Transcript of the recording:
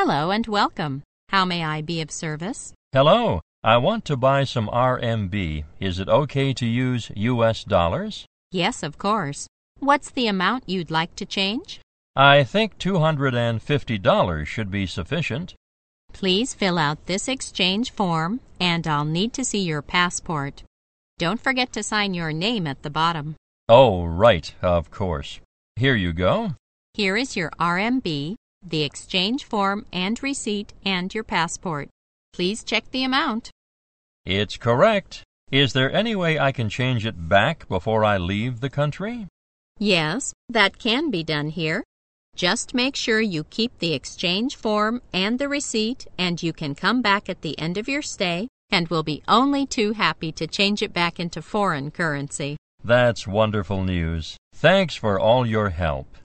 Hello and welcome. How may I be of service? Hello, I want to buy some RMB. Is it okay to use US dollars? Yes, of course. What's the amount you'd like to change? I think $250 should be sufficient. Please fill out this exchange form, and I'll need to see your passport. Don't forget to sign your name at the bottom. Oh, right, of course. Here you go. Here is your RMB, the exchange form and receipt, and your passport. Please check the amount. It's correct. Is there any way I can change it back before I leave the country? Yes, that can be done here. Just make sure you keep the exchange form and the receipt, and you can come back at the end of your stay, and we'll be only too happy to change it back into foreign currency. That's wonderful news. Thanks for all your help.